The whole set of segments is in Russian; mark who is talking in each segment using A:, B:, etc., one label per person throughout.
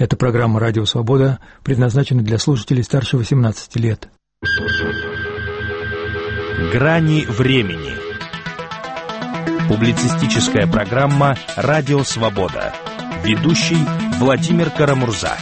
A: Эта программа «Радио Свобода» предназначена для слушателей старше 18 лет.
B: Грани времени. Публицистическая программа «Радио Свобода». Ведущий Владимир Карамурза.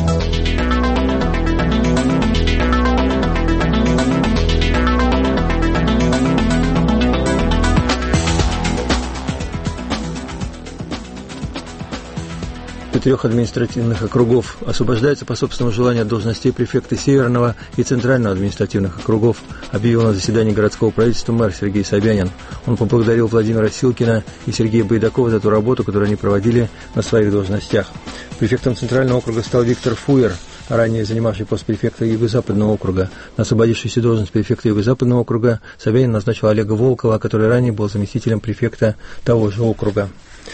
C: Трех административных округов освобождаются по собственному желанию от должностей префекты Северного и Центрального административных округов, объявил на заседании городского правительства мэр Сергей Собянин. Он поблагодарил Владимира Силкина и Сергея Байдакова за ту работу, которую они проводили на своих должностях. Префектом Центрального округа стал Виктор Фуер, ранее занимавший пост префекта Юго-Западного округа. На освободившуюся должность префекта Юго-Западного округа Собянин назначил Олега Волкова, который ранее был заместителем префекта того же округа.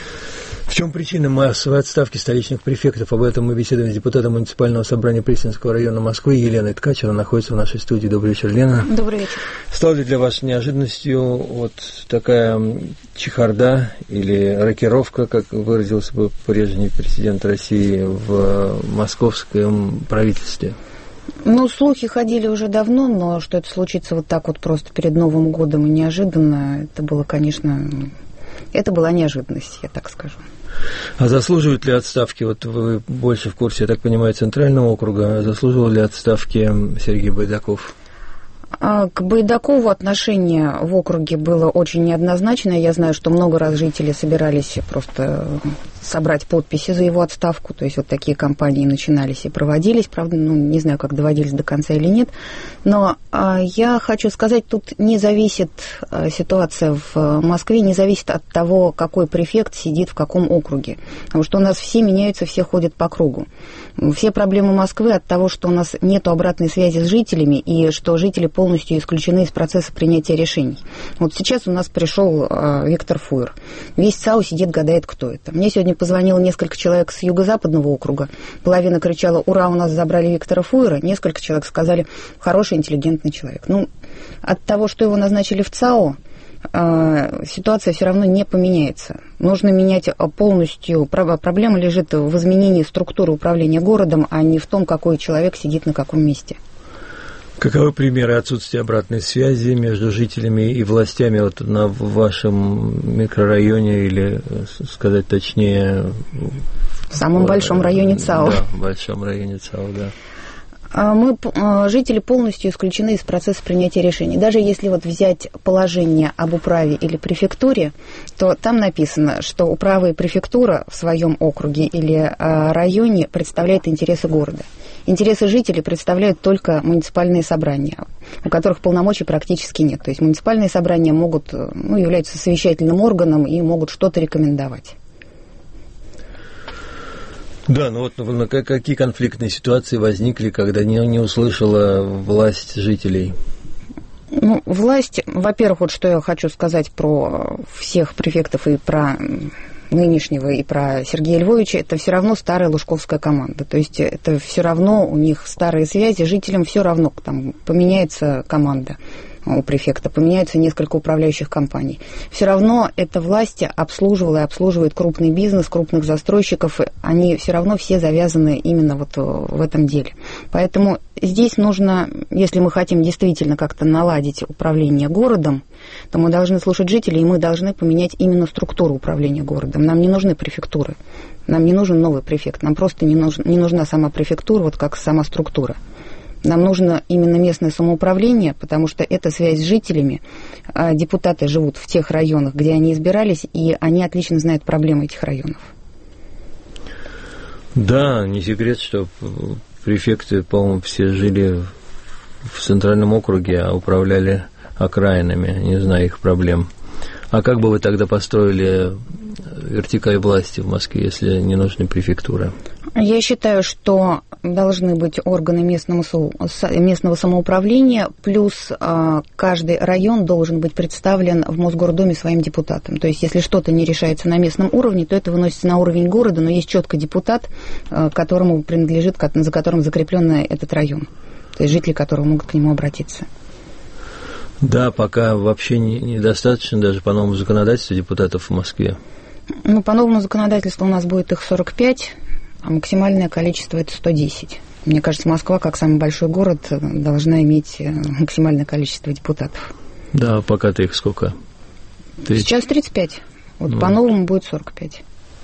C: В чем причина массовой отставки столичных префектов? Об этом мы беседуем с депутатом муниципального собрания Пресненского района Москвы Еленой Ткач. Она находится в нашей студии. Добрый вечер, Лена.
D: Добрый вечер.
C: Стала ли для вас неожиданностью вот такая чехарда или рокировка, как выразился бы прежний президент России, в московском правительстве?
D: Слухи ходили уже давно, но что это случится вот так вот просто перед Новым годом и неожиданно, это было, конечно, это была неожиданность, я так скажу.
C: А заслуживают ли отставки, вот вы больше в курсе, я так понимаю, Центрального округа, заслуживал ли отставки Сергей Байдаков?
D: К Байдакову отношение в округе было очень неоднозначное. Я знаю, что много раз жители собирались просто собрать подписи за его отставку. То есть вот такие кампании начинались и проводились. Правда, не знаю, как доводились до конца или нет. Но я хочу сказать, тут не зависит ситуация в Москве, не зависит от того, какой префект сидит в каком округе. Потому что у нас все меняются, все ходят по кругу. Все проблемы Москвы от того, что у нас нет обратной связи с жителями и что жители полностью исключены из процесса принятия решений. Вот сейчас у нас пришел Виктор Фуер. Весь ЦАУ сидит, гадает, кто это. Мне сегодня позвонило несколько человек с Юго-Западного округа. Половина кричала: «Ура, у нас забрали Виктора Фуера». Несколько человек сказали: «Хороший, интеллигентный человек». От того, что его назначили в ЦАУ, ситуация все равно не поменяется. Нужно менять полностью. Проблема лежит в изменении структуры управления городом, а не в том, какой человек сидит на каком месте.
C: Каковы примеры отсутствия обратной связи между жителями и властями вот в вашем микрорайоне или, сказать точнее...
D: В самом большом районе ЦАУ.
C: Да, в большом районе ЦАУ, да.
D: Жители полностью исключены из процесса принятия решений. Даже если вот взять положение об управе или префектуре, то там написано, что управа и префектура в своем округе или районе представляют интересы города. Интересы жителей представляют только муниципальные собрания, у которых полномочий практически нет. То есть муниципальные собрания являются совещательным органом и могут что-то рекомендовать.
C: Да, какие конфликтные ситуации возникли, когда не услышала власть жителей?
D: Власть, во-первых, вот что я хочу сказать про всех префектов и про нынешнего, и про Сергея Львовича, это все равно старая лужковская команда. То есть это все равно у них старые связи, жителям все равно, там поменяется команда у префекта, поменяются несколько управляющих компаний. Все равно эта власть обслуживала и обслуживает крупный бизнес, крупных застройщиков, они все равно все завязаны именно вот в этом деле. Поэтому здесь нужно, если мы хотим действительно как-то наладить управление городом, то мы должны слушать жителей, и мы должны поменять именно структуру управления городом. Нам не нужны префектуры, нам не нужен новый префект, нам просто не нужна сама префектура, вот как сама структура. Нам нужно именно местное самоуправление, потому что это связь с жителями. Депутаты живут в тех районах, где они избирались, и они отлично знают проблемы этих районов.
C: Да, не секрет, что префекты, по-моему, все жили в Центральном округе, а управляли окраинами, не знаю их проблем. А как бы вы тогда построили вертикаль власти в Москве, если не нужны префектуры?
D: Я считаю, что должны быть органы местного самоуправления, плюс каждый район должен быть представлен в Мосгордуме своим депутатом. То есть, если что-то не решается на местном уровне, то это выносится на уровень города, но есть четко депутат, которому принадлежит, за которым закреплен этот район. То есть, жители которого могут к нему обратиться.
C: Да, пока вообще недостаточно даже по новому законодательству депутатов в Москве.
D: По новому законодательству у нас будет их 45. А максимальное количество – это 110. Мне кажется, Москва, как самый большой город, должна иметь максимальное количество депутатов.
C: Да, пока-то их сколько?
D: Сейчас 35. Вот по-новому будет 45.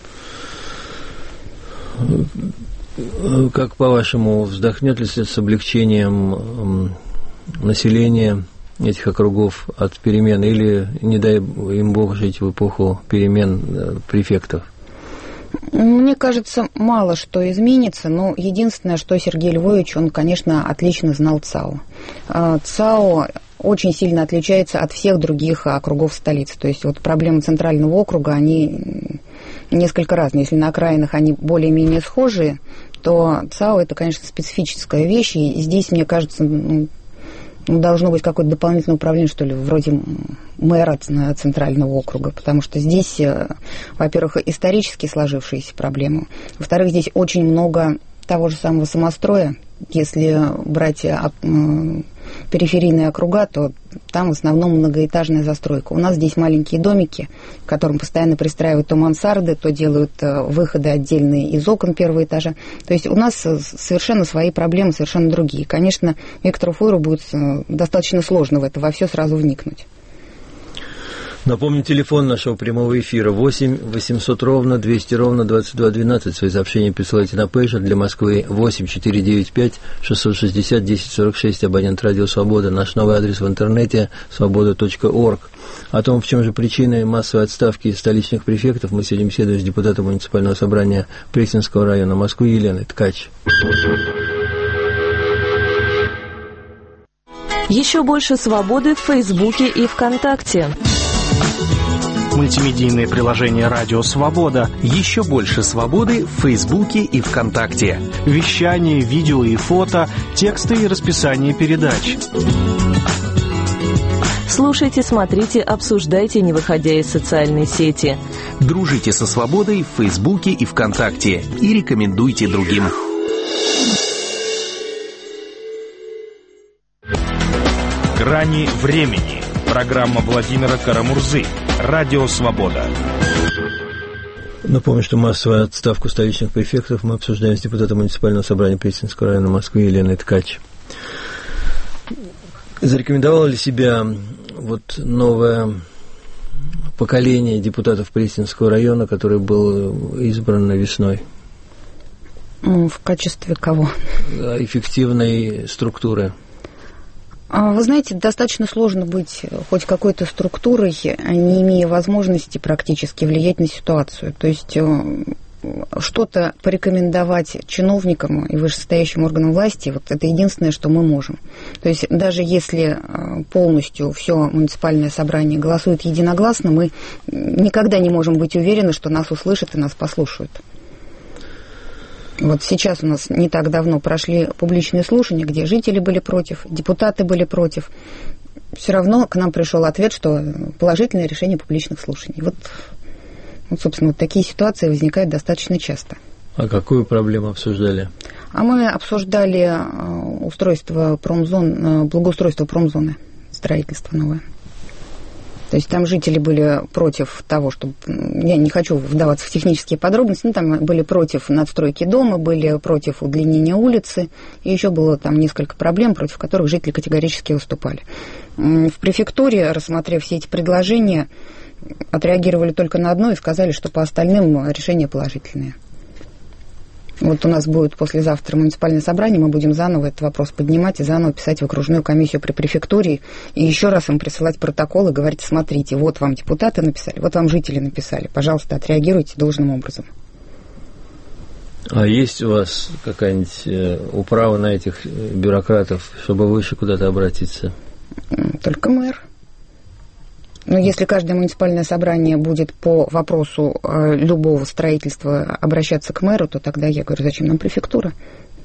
C: Как, по-вашему, вздохнет ли с облегчением население этих округов от перемен, или, не дай им Бог, жить в эпоху перемен префектов?
D: Мне кажется, мало что изменится, но единственное, что Сергей Львович, он, конечно, отлично знал ЦАО. ЦАО очень сильно отличается от всех других округов столицы. То есть вот проблемы Центрального округа, они несколько разные. Если на окраинах они более-менее схожие, то ЦАО – это, конечно, специфическая вещь, и здесь, мне кажется, должно быть какое-то дополнительное управление, что ли, вроде мэра Центрального округа, потому что здесь, во-первых, исторически сложившиеся проблемы, во-вторых, здесь очень много того же самого самостроя. Если брать периферийные округа, то там в основном многоэтажная застройка. У нас здесь маленькие домики, к которым постоянно пристраивают то мансарды, то делают выходы отдельные из окон первого этажа. То есть у нас совершенно свои проблемы, совершенно другие. Конечно, Виктору Фойру будет достаточно сложно в это во все сразу вникнуть.
C: Напомню, телефон нашего прямого эфира 8 800 ровно 200 ровно 2212. Свои сообщения присылайте на пейджер для Москвы 8 495 660 1046. Абонент Радио Свобода. Наш новый адрес в интернете свобода.орг. О том, в чем же причины массовой отставки столичных префектов, мы сегодня беседуем с депутатом муниципального собрания Пресненского района Москвы Еленой Ткач.
E: Еще больше свободы в Фейсбуке и ВКонтакте.
B: Мультимедийное приложение «Радио Свобода».
F: Еще больше свободы в Фейсбуке и ВКонтакте.
B: Вещание, видео и фото, тексты и расписание передач.
E: Слушайте, смотрите, обсуждайте, не выходя из социальной сети.
F: Дружите со свободой в Фейсбуке и ВКонтакте. И рекомендуйте другим.
B: «Грани времени». Программа Владимира Карамурзы. Радио Свобода.
C: Напомню, что массовую отставку столичных префектов мы обсуждаем с депутатом муниципального собрания Пресненского района Москвы Еленой Ткач. Зарекомендовало ли себя вот новое поколение депутатов Пресненского района, которое было избрано весной?
D: В качестве кого?
C: Эффективной структуры.
D: Вы знаете, достаточно сложно быть хоть какой-то структурой, не имея возможности практически влиять на ситуацию. То есть что-то порекомендовать чиновникам и вышестоящим органам власти, вот это единственное, что мы можем. То есть даже если полностью все муниципальное собрание голосует единогласно, мы никогда не можем быть уверены, что нас услышат и нас послушают. Вот сейчас у нас не так давно прошли публичные слушания, где жители были против, депутаты были против. Все равно к нам пришел ответ, что положительное решение публичных слушаний. Вот, собственно, вот такие ситуации возникают достаточно часто.
C: А какую проблему обсуждали?
D: А мы обсуждали устройство промзон, благоустройство промзоны, строительство новое. То есть там жители были против того, чтобы... Я не хочу вдаваться в технические подробности, но там были против надстройки дома, были против удлинения улицы, и еще было там несколько проблем, против которых жители категорически выступали. В префектуре, рассмотрев все эти предложения, отреагировали только на одно и сказали, что по остальным решения положительные. Вот у нас будет послезавтра муниципальное собрание, мы будем заново этот вопрос поднимать и заново писать в окружную комиссию при префектуре и еще раз им присылать протокол и говорить: смотрите, вот вам депутаты написали, вот вам жители написали, пожалуйста, отреагируйте должным образом.
C: А есть у вас какая-нибудь управа на этих бюрократов, чтобы выше куда-то обратиться?
D: Только мэр. Но если каждое муниципальное собрание будет по вопросу любого строительства обращаться к мэру, то тогда я говорю, зачем нам префектура?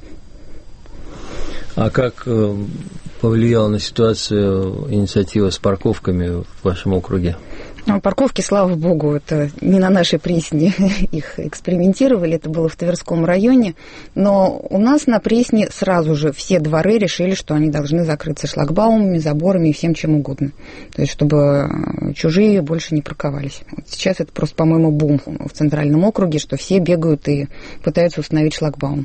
C: А как повлияла на ситуацию инициатива с парковками в вашем округе?
D: Парковки, слава богу, это не на нашей Пресне их экспериментировали, это было в Тверском районе, но у нас на Пресне сразу же все дворы решили, что они должны закрыться шлагбаумами, заборами и всем чем угодно, то есть чтобы чужие больше не парковались. Вот сейчас это просто, по-моему, бум в Центральном округе, что все бегают и пытаются установить шлагбаум.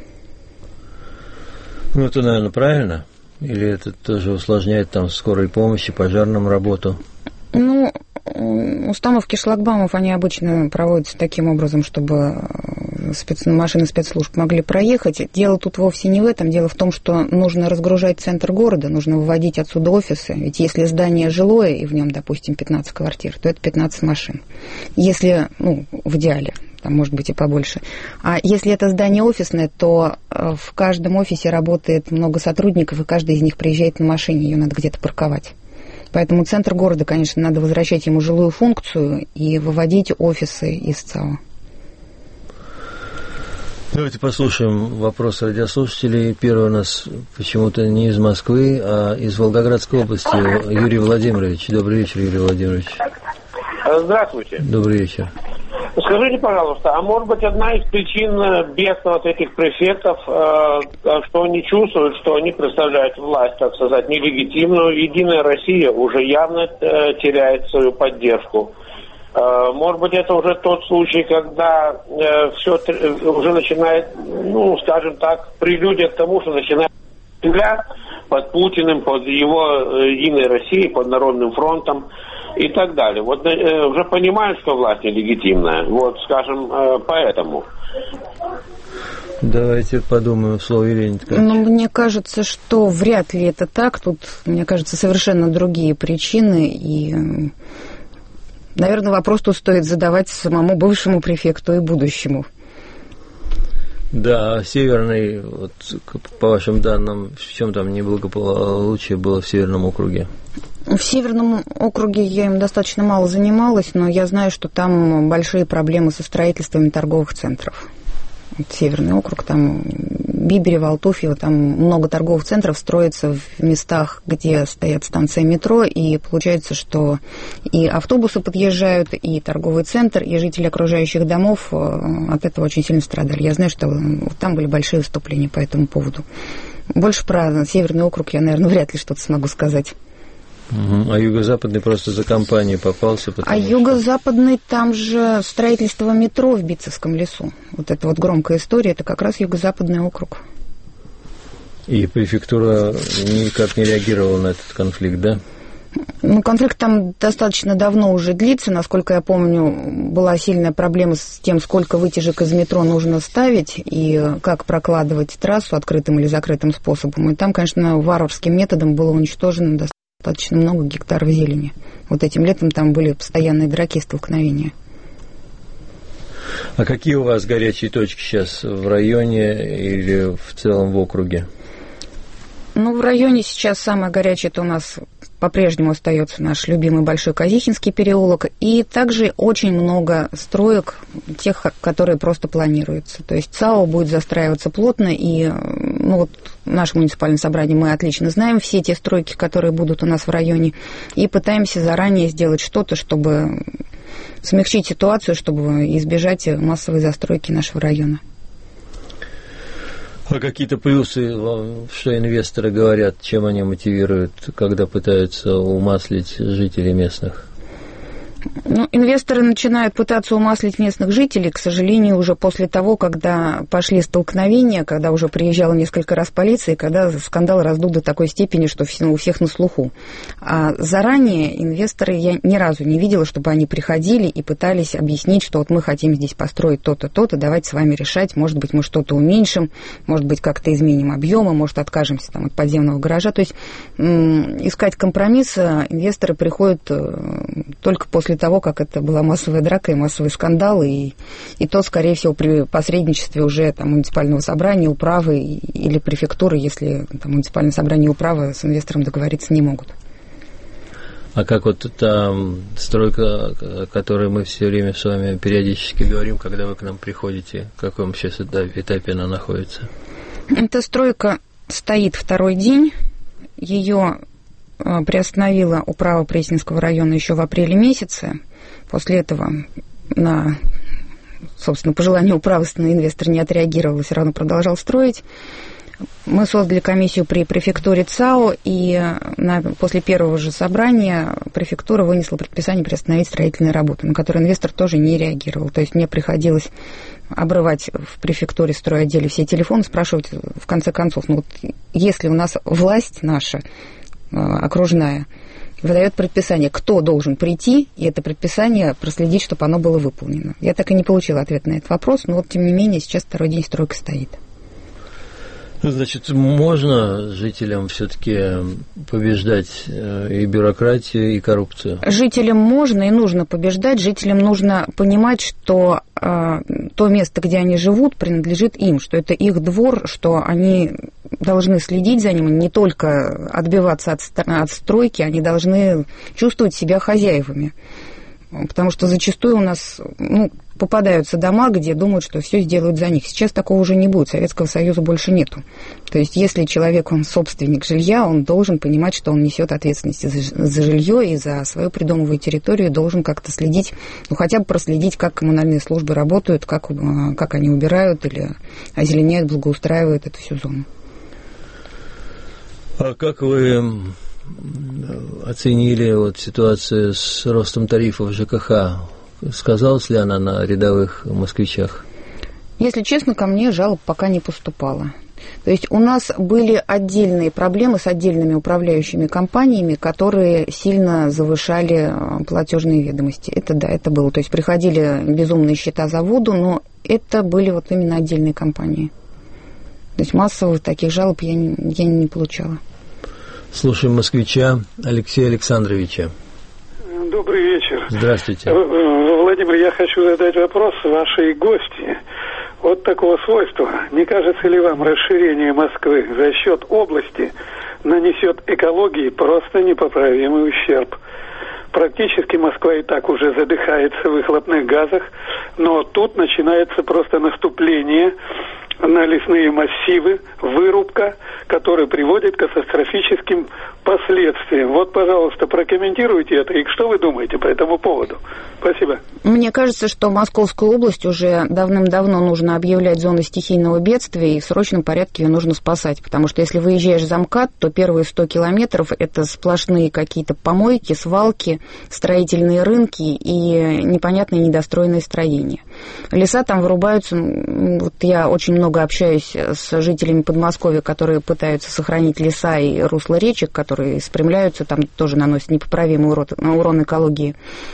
C: Ну, это, наверное, правильно? Или это тоже усложняет там скорой помощи, пожарным работу?
D: Ну, установки шлагбаумов, они обычно проводятся таким образом, чтобы машины спецслужб могли проехать. Дело тут вовсе не в этом. Дело в том, что нужно разгружать центр города, нужно выводить отсюда офисы. Ведь если здание жилое, и в нем, допустим, 15 квартир, то это 15 машин. Если, в идеале, там может быть и побольше. А если это здание офисное, то в каждом офисе работает много сотрудников, и каждый из них приезжает на машине, ее надо где-то парковать. Поэтому центр города, конечно, надо возвращать ему жилую функцию и выводить офисы из ЦАО.
C: Давайте послушаем вопрос радиослушателей. Первый у нас почему-то не из Москвы, а из Волгоградской области. Юрий Владимирович. Добрый вечер, Юрий Владимирович.
G: Здравствуйте.
C: Добрый вечер.
G: Скажите, пожалуйста, а может быть одна из причин бедства вот этих префектов, что они чувствуют, что они представляют власть, так сказать, нелегитимную? Единая Россия уже явно теряет свою поддержку. Может быть, это уже тот случай, когда все уже начинает, скажем так, прелюдия к тому, что начинает земля под Путиным, под его Единой Россией, под Народным фронтом и так далее. Вот уже понимают, что власть нелегитимная. Вот, скажем, поэтому.
C: Давайте подумаем, слово Ирине Ткачевой.
D: Мне кажется, что вряд ли это так. Тут, мне кажется, совершенно другие причины. И, наверное, вопрос тут стоит задавать самому бывшему префекту и будущему.
C: Да, Северный, вот, по вашим данным, в чем там неблагополучие было в Северном округе?
D: В Северном округе я им достаточно мало занималась, но я знаю, что там большие проблемы со строительством торговых центров. Вот Северный округ, там Биберево, Алтуфьево, там много торговых центров строится в местах, где стоят станции метро, и получается, что и автобусы подъезжают, и торговый центр, и жители окружающих домов от этого очень сильно страдали. Я знаю, что там были большие выступления по этому поводу. Больше про Северный округ я, наверное, вряд ли что-то смогу сказать.
C: А юго-западный просто за компанией попался?
D: Юго-западный, там же строительство метро в Битцевском лесу. Вот эта вот громкая история, это как раз юго-западный округ.
C: И префектура никак не реагировала на этот конфликт, да?
D: Конфликт там достаточно давно уже длится. Насколько я помню, была сильная проблема с тем, сколько вытяжек из метро нужно ставить и как прокладывать трассу открытым или закрытым способом. И там, конечно, варварским методом было уничтожено достаточно много гектаров зелени. Вот этим летом там были постоянные драки и столкновения.
C: А какие у вас горячие точки сейчас в районе или в целом в округе?
D: В районе сейчас самое горячее, это у нас по-прежнему остается наш любимый Большой Казихинский переулок, и также очень много строек, тех, которые просто планируются. То есть ЦАО будет застраиваться плотно, и наше муниципальное собрание, мы отлично знаем все те стройки, которые будут у нас в районе, и пытаемся заранее сделать что-то, чтобы смягчить ситуацию, чтобы избежать массовой застройки нашего района.
C: А какие-то плюсы, что инвесторы говорят, чем они мотивируют, когда пытаются умаслить жителей местных?
D: Инвесторы начинают пытаться умаслить местных жителей, к сожалению, уже после того, когда пошли столкновения, когда уже приезжала несколько раз полиция, и когда скандал раздут до такой степени, что у всех на слуху. А заранее инвесторы, я ни разу не видела, чтобы они приходили и пытались объяснить, что вот мы хотим здесь построить то-то, то-то, давайте с вами решать, может быть, мы что-то уменьшим, может быть, как-то изменим объемы, может, откажемся от подземного гаража. То есть искать компромисс инвесторы приходят только после того, как это была массовая драка и массовый скандал, и то, скорее всего, при посредничестве уже муниципального собрания, управы или префектуры, если муниципальное собрание и управа с инвестором договориться не могут.
C: А как вот та стройка, о которой мы все время с вами периодически говорим, когда вы к нам приходите, в каком сейчас этапе она находится?
D: Эта стройка стоит второй день, ее приостановила управа Пресненского района еще в апреле месяце. После этого на, собственно, пожелание управы инвестор не отреагировал, все равно продолжал строить. Мы создали комиссию при префектуре ЦАО, и после первого же собрания префектура вынесла предписание приостановить строительные работы, на которые инвестор тоже не реагировал. То есть мне приходилось обрывать в префектуре, стройотделе все телефоны, спрашивать в конце концов, ну вот если у нас власть наша окружная выдает предписание, кто должен прийти, и это предписание проследить, чтобы оно было выполнено. Я так и не получила ответ на этот вопрос, но вот тем не менее сейчас второй день стройка стоит.
C: Значит, можно жителям все-таки побеждать и бюрократию, и коррупцию?
D: Жителям можно и нужно побеждать. Жителям нужно понимать, что то место, где они живут, принадлежит им, что это их двор, что они должны следить за ним, не только отбиваться от стройки, они должны чувствовать себя хозяевами. Потому что зачастую у нас попадаются дома, где думают, что все сделают за них. Сейчас такого уже не будет, Советского Союза больше нету. То есть если человек, он собственник жилья, он должен понимать, что он несет ответственность за жилье и за свою придомовую территорию, должен как-то следить, хотя бы проследить, как коммунальные службы работают, как они убирают или озеленяют, благоустраивают эту всю зону.
C: А как вы оценили ситуацию с ростом тарифов ЖКХ? Сказалась ли она на рядовых москвичах?
D: Если честно, ко мне жалоб пока не поступало. То есть у нас были отдельные проблемы с отдельными управляющими компаниями, которые сильно завышали платежные ведомости. Это было. То есть приходили безумные счета за воду, но это были именно отдельные компании. То есть массовых таких жалоб я не получала.
C: Слушаем москвича Алексея Александровича.
H: Добрый вечер.
C: Здравствуйте.
H: Владимир, я хочу задать вопрос вашей гости. Вот такого свойства. Не кажется ли вам расширение Москвы за счет области нанесет экологии просто непоправимый ущерб? Практически Москва и так уже задыхается в выхлопных газах, но тут начинается просто наступление на лесные массивы, вырубка, которая приводит к катастрофическим последствиям. Вот, пожалуйста, прокомментируйте это, и что вы думаете по этому поводу? Спасибо.
D: Мне кажется, что Московскую область уже давным-давно нужно объявлять зоной стихийного бедствия, и в сропочном порядке ее нужно спасать, потому что если выезжаешь за МКАД, то первые 100 километров это сплошные какие-то помойки, свалки, строительные рынки и непонятные недостроенные строения. Леса там вырубаются, я очень много общаюсь с жителями Подмосковья, которые пытаются сохранить леса и русла речек, которые спрямляются, там тоже наносят непоправимый урон экологии.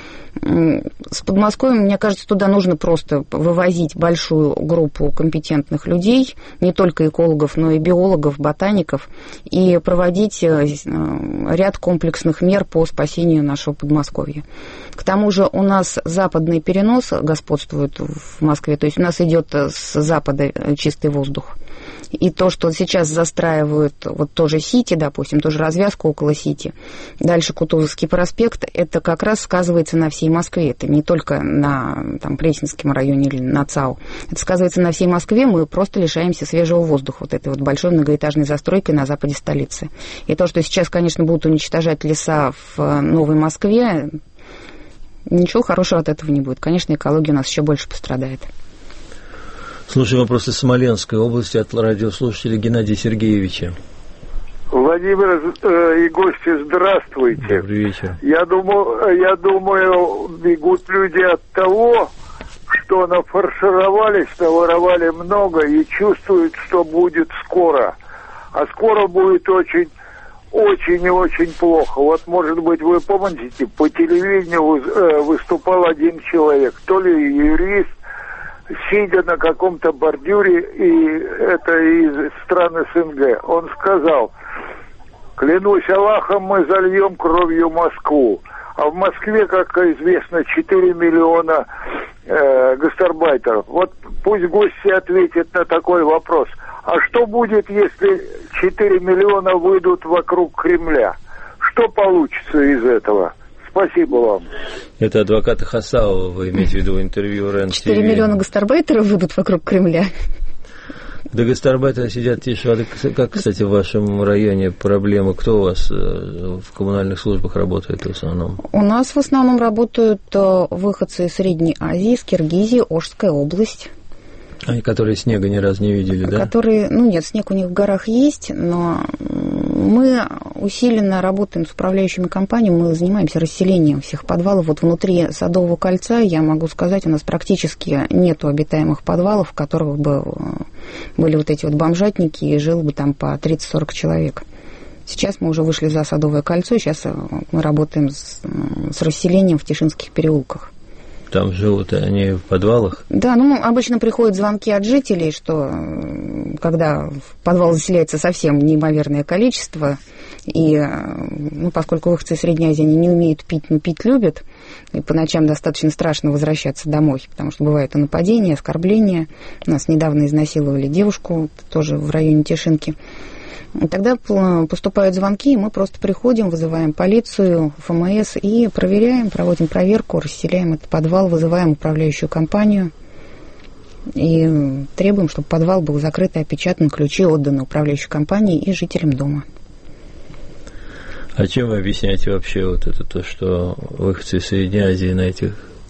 D: С Подмосковьем, мне кажется, туда нужно просто вывозить большую группу компетентных людей, не только экологов, но и биологов, ботаников, и проводить ряд комплексных мер по спасению нашего Подмосковья. К тому же у нас западный перенос господствует в Москве, то есть у нас идет с запада чистый воздух. И то, что сейчас застраивают тоже Сити, допустим, тоже развязку около Сити, дальше Кутузовский проспект, это как раз сказывается на всей Москве. Это не только на Пресненском районе или на ЦАО. Это сказывается на всей Москве. Мы просто лишаемся свежего воздуха этой большой многоэтажной застройкой на западе столицы. И то, что сейчас, конечно, будут уничтожать леса в Новой Москве, ничего хорошего от этого не будет. Конечно, экология у нас еще больше пострадает.
C: Слушаем вопросы Смоленской области от радиослушателя Геннадия Сергеевича.
I: Владимир и гости, здравствуйте.
C: Добрый вечер.
I: Я думаю, бегут люди от того, что нафаршировались, наворовали много и чувствуют, что будет скоро. А скоро будет очень и очень плохо. Вот, может быть, вы помните, по телевидению выступал один человек, то ли юрист, сидя на каком-то бордюре, и это из стран СНГ. Он сказал: клянусь Аллахом, мы зальем кровью Москву. А в Москве, как известно, 4 миллиона гастарбайтеров. Вот пусть гости ответят на такой вопрос. А что будет, если 4 миллиона выйдут вокруг Кремля? Что получится из этого? Спасибо вам.
C: Это адвоката Хасаова, вы имеете в виду интервью РЕН-ТВ.
D: 4 миллиона гастарбайтеров выйдут вокруг Кремля.
C: До гастарбайтера сидят тише воды. Как, кстати, в вашем районе проблемы? Кто у вас в коммунальных службах работает в основном?
D: У нас в основном работают выходцы из Средней Азии, из Киргизии, Ошская область.
C: Они, которые снега ни разу не видели, да?
D: Которые, нет, снег у них в горах есть, но мы усиленно работаем с управляющими компаниями, мы занимаемся расселением всех подвалов. Вот внутри Садового кольца, я могу сказать, у нас практически нету обитаемых подвалов, в которых бы были вот эти вот бомжатники, и жило бы там по 30-40 человек. Сейчас мы уже вышли за Садовое кольцо, и сейчас мы работаем с расселением в Тишинских переулках.
C: Там живут они в подвалах? Да,
D: обычно приходят звонки от жителей, что когда в подвал заселяется совсем неимоверное количество, и поскольку выходцы из Средней Азии они не умеют пить, но пить любят, и по ночам достаточно страшно возвращаться домой, потому что бывают и нападения, и оскорбления. Нас недавно изнасиловали девушку, тоже в районе Тишинки. Тогда поступают звонки, и мы просто приходим, вызываем полицию, ФМС и проверяем, проводим проверку, расселяем этот подвал, вызываем управляющую компанию и требуем, чтобы подвал был закрыт и опечатан, ключи отданы управляющей компании и жителям дома.
C: А чем вы объясняете вообще вот это то, что выходцы из Средней Азии на этих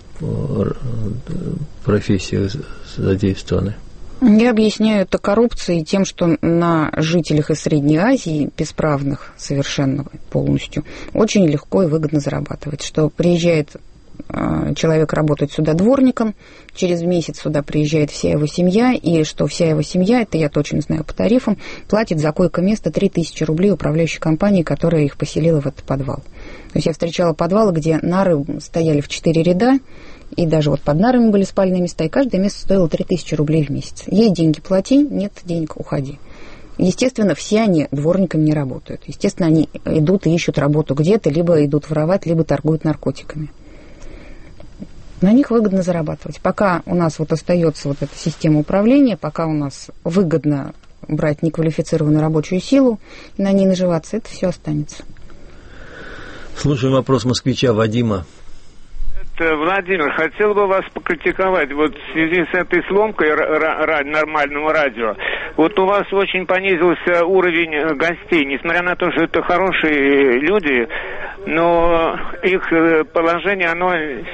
C: профессиях задействованы?
D: Я объясняю это коррупцией тем, что на жителях из Средней Азии, бесправных совершенно полностью, очень легко и выгодно зарабатывать. Что приезжает человек работать сюда дворником, через месяц сюда приезжает вся его семья, и что вся его семья, это я точно знаю по тарифам, платит за койко-место 3000 рублей управляющей компании, которая их поселила в этот подвал. То есть я встречала подвалы, где нары стояли в 4 ряда, и даже вот под нарами были спальные места, и каждое место стоило 3000 рублей в месяц. Ей деньги плати, нет денег, уходи. Естественно, все они дворниками не работают. Естественно, они идут и ищут работу где-то, либо идут воровать, либо торгуют наркотиками. На них выгодно зарабатывать. Пока у нас вот остается вот эта система управления, пока у нас выгодно брать неквалифицированную рабочую силу, на ней наживаться, это все останется.
C: Слушаем вопрос москвича Вадима.
J: Владимир, хотел бы вас покритиковать вот в связи с этой сломкой нормального радио. Вот у вас очень понизился уровень гостей, несмотря на то, что это хорошие люди, но их положение, оно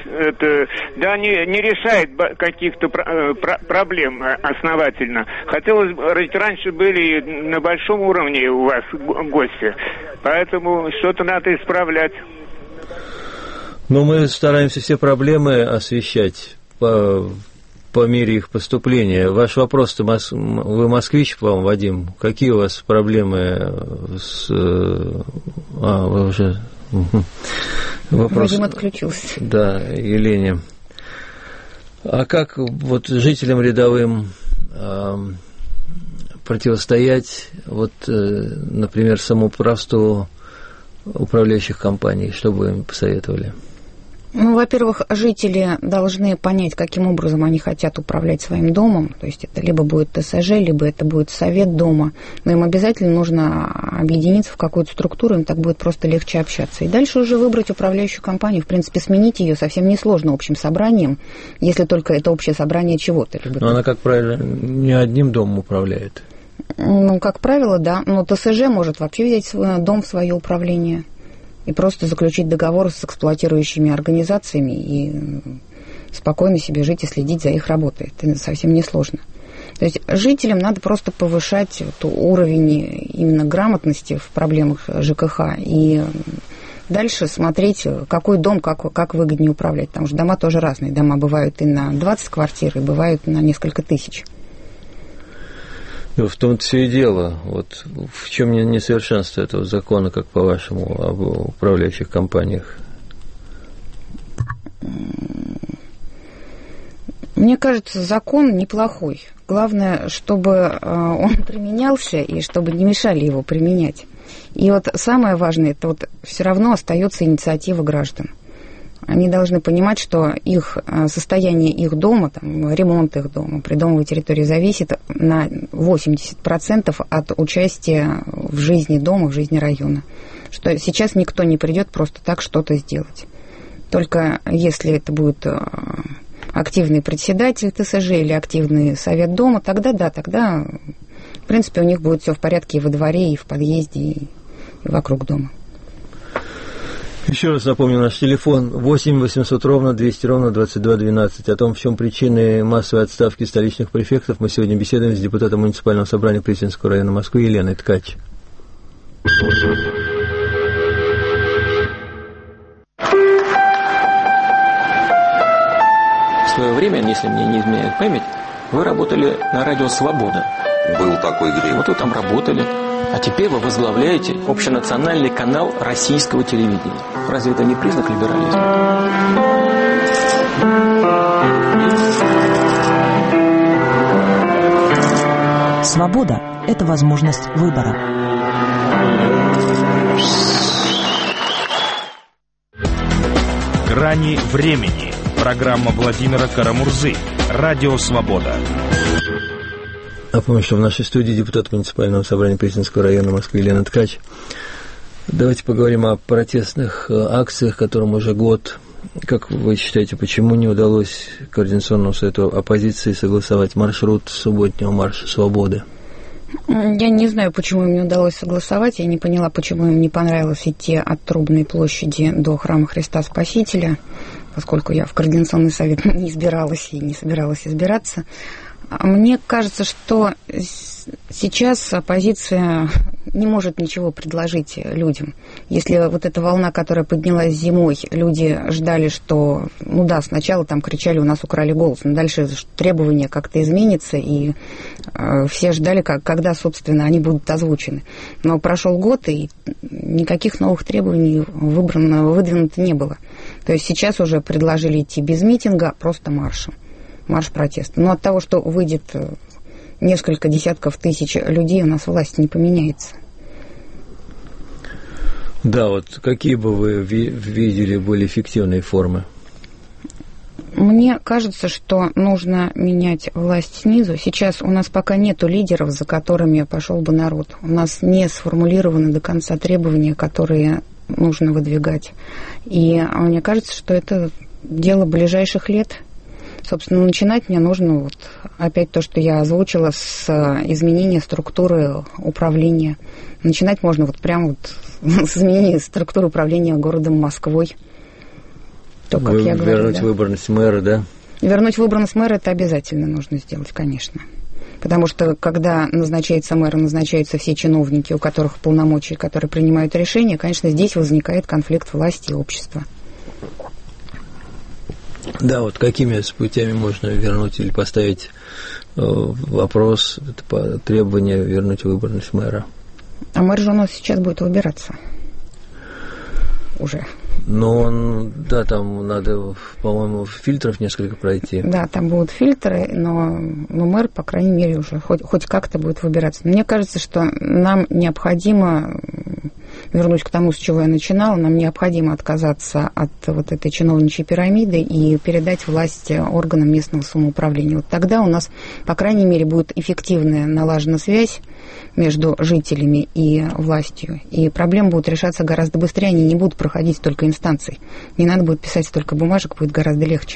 J: не решает каких-то проблем основательно. Хотелось бы, раньше были на большом уровне у вас гости, поэтому что-то надо исправлять.
C: Но мы стараемся все проблемы освещать по мере их поступления. Ваш вопрос-то, вы москвич, по-моему, Вадим? Какие у вас проблемы с... вы уже... Вопрос...
D: Вадим отключился.
C: Да, Елене. А как вот жителям рядовым противостоять, вот, например, самоуправству управляющих компаний? Что бы им посоветовали?
D: Во-первых, жители должны понять, каким образом они хотят управлять своим домом. То есть это либо будет ТСЖ, либо это будет совет дома. Но им обязательно нужно объединиться в какую-то структуру, им так будет просто легче общаться. И дальше уже выбрать управляющую компанию. В принципе, сменить ее совсем несложно общим собранием, если только это общее собрание чего-то.
C: Но она, как правило, не одним домом управляет.
D: Как правило, да. Но ТСЖ может вообще взять свой дом в свое управление и просто заключить договор с эксплуатирующими организациями и спокойно себе жить и следить за их работой. Это совсем не сложно. То есть жителям надо просто повышать уровень именно грамотности в проблемах ЖКХ и дальше смотреть, какой дом, как выгоднее управлять. Потому что дома тоже разные. Дома бывают и на 20 квартир, и бывают на несколько тысяч.
C: В том-то все и дело. Вот в чем несовершенство этого закона, как по-вашему, об управляющих компаниях?
D: Мне кажется, закон неплохой. Главное, чтобы он применялся и чтобы не мешали его применять. И вот самое важное, это вот все равно остается инициатива граждан. Они должны понимать, что их состояние их дома, там, ремонт их дома, придомовой территории зависит на 80% от участия в жизни дома, в жизни района. Что сейчас никто не придет просто так что-то сделать. Только если это будет активный председатель ТСЖ или активный совет дома, тогда, в принципе, у них будет все в порядке и во дворе, и в подъезде, и вокруг дома.
C: Еще раз напомню, наш телефон 8 800 ровно 200 ровно 22 12. О том, в чем причины массовой отставки столичных префектов, мы сегодня беседуем с депутатом муниципального собрания Пресненского района Москвы Еленой Ткач.
K: В свое время, если мне не изменяет память, вы работали на радио «Свобода».
L: Был такой грех.
K: Вот вы там работали. А теперь вы возглавляете общенациональный канал российского телевидения. Разве это не признак либерализма?
M: Свобода – это возможность выбора.
N: «Грани времени». Программа Владимира Карамурзы. Радио «Свобода».
C: Напомню, что в нашей студии депутат муниципального собрания Пресненского района Москвы Елена Ткач. Давайте поговорим о протестных акциях, которым уже год. Как вы считаете, почему не удалось Координационному совету оппозиции согласовать маршрут субботнего марша свободы?
D: Я не знаю, почему им не удалось согласовать. Я не поняла, почему им не понравилось идти от Трубной площади до Храма Христа Спасителя, поскольку я в Координационный совет не избиралась и не собиралась избираться. Мне кажется, что сейчас оппозиция не может ничего предложить людям. Если вот эта волна, которая поднялась зимой, люди ждали, что, сначала там кричали, у нас украли голос, но дальше требования как-то изменятся, и все ждали, когда, собственно, они будут озвучены. Но прошел год, и никаких новых требований выдвинуто не было. То есть сейчас уже предложили идти без митинга, а просто маршем. Марш протеста. Но от того, что выйдет несколько десятков тысяч людей, у нас власть не поменяется.
C: Да, вот какие бы вы видели были эффективные формы?
D: Мне кажется, что нужно менять власть снизу. Сейчас у нас пока нету лидеров, за которыми пошел бы народ. У нас не сформулированы до конца требования, которые нужно выдвигать. И мне кажется, что это дело ближайших лет. Собственно, начинать мне нужно опять то, что я озвучила, с изменения структуры управления. Начинать можно прямо с изменения структуры управления городом Москвой. То, как я говорю,
C: вернуть выборность мэра, да?
D: Вернуть выборность мэра — это обязательно нужно сделать, конечно. Потому что, когда назначается мэр, назначаются все чиновники, у которых полномочия, которые принимают решения, конечно, здесь возникает конфликт власти и общества.
C: Да, вот какими путями можно вернуть или поставить вопрос, требование вернуть выборность мэра?
D: А мэр же у нас сейчас будет выбираться. Уже.
C: Но там надо, по-моему, фильтров несколько пройти.
D: Да, там будут фильтры, но мэр, по крайней мере, уже хоть как-то будет выбираться. Мне кажется, что нам необходимо, вернусь к тому, с чего я начинала, нам необходимо отказаться от этой чиновничьей пирамиды и передать власть органам местного самоуправления. Тогда у нас, по крайней мере, будет эффективная налажена связь между жителями и властью. И проблемы будут решаться гораздо быстрее, они не будут проходить столько инстанций. Не надо будет писать столько бумажек, будет гораздо легче.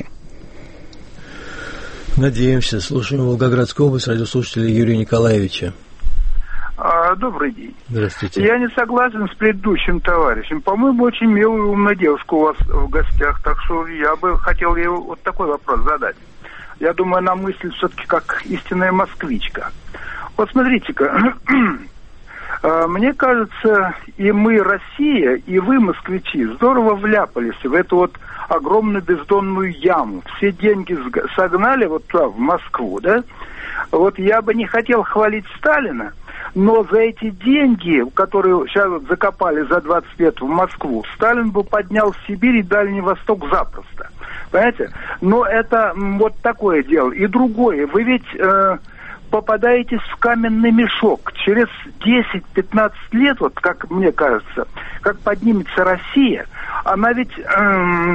C: Надеемся. Слушаем Волгоградскую область, радиослушателя Юрия Николаевича.
O: Добрый день.
C: Здравствуйте.
O: Я не согласен с предыдущим товарищем. По-моему, очень милая и умная девушка у вас в гостях, так что я бы хотел ей такой вопрос задать. Я думаю, она мыслит все-таки как истинная москвичка. Вот смотрите-ка, мне кажется, и мы, Россия, и вы, москвичи, здорово вляпались в эту огромную бездонную яму. Все деньги согнали туда, в Москву, да? Я бы не хотел хвалить Сталина, но за эти деньги, которые сейчас закопали за 20 лет в Москву, Сталин бы поднял Сибирь и Дальний Восток запросто. Понимаете? Но это такое дело. И другое. Вы ведь попадаетесь в каменный мешок. Через 10-15 лет, как мне кажется, как поднимется Россия, она ведь от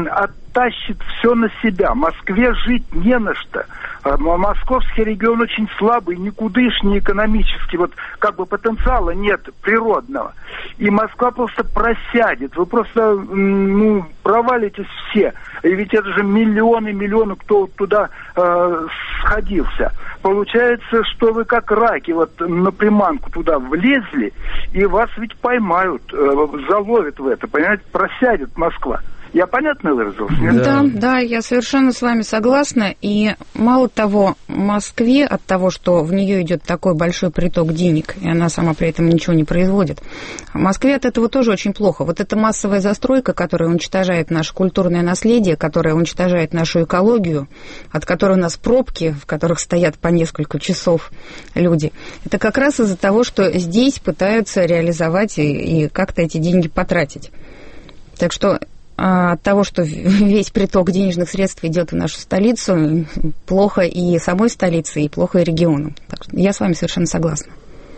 O: тащит все на себя. Москве жить не на что. Московский регион очень слабый, никудышний экономически. Вот как бы потенциала нет природного. И Москва просто просядет. Вы просто провалитесь все. И ведь это же миллионы, кто туда сходился. Получается, что вы как раки вот на приманку туда влезли, и вас ведь поймают, заловят в это, понимаете, просядет Москва. Я понятно выразился?
D: Да, я совершенно с вами согласна. И мало того, Москве от того, что в нее идет такой большой приток денег, и она сама при этом ничего не производит, Москве от этого тоже очень плохо. Вот эта массовая застройка, которая уничтожает наше культурное наследие, которая уничтожает нашу экологию, от которой у нас пробки, в которых стоят по несколько часов люди, это как раз из-за того, что здесь пытаются реализовать и как-то эти деньги потратить. Так что от того, что весь приток денежных средств идет в нашу столицу, плохо и самой столице, и плохо и региону. Так что я с вами совершенно согласна.